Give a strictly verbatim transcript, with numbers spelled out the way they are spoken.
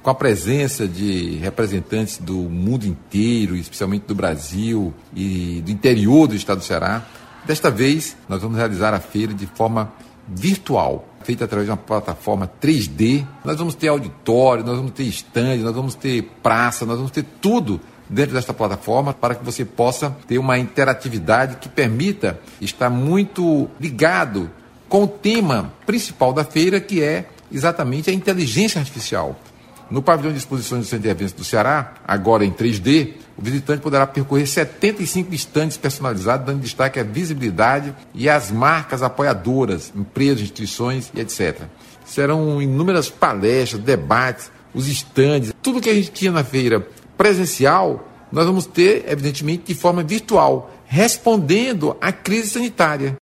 com a presença de representantes do mundo inteiro, especialmente do Brasil e do interior do estado do Ceará. Desta vez, nós vamos realizar a feira de forma virtual, feita através de uma plataforma três D. Nós vamos ter auditório, nós vamos ter stand, nós vamos ter praça, nós vamos ter tudo dentro desta plataforma para que você possa ter uma interatividade que permita estar muito ligado com o tema principal da feira, que é exatamente a inteligência artificial. No pavilhão de exposições do Centro de Eventos do Ceará, agora em três D, o visitante poderá percorrer setenta e cinco estandes personalizados, dando destaque à visibilidade e às marcas apoiadoras, empresas, instituições e etcétera. Serão inúmeras palestras, debates, os estandes, tudo que a gente tinha na feira presencial, nós vamos ter, evidentemente, de forma virtual, respondendo à crise sanitária.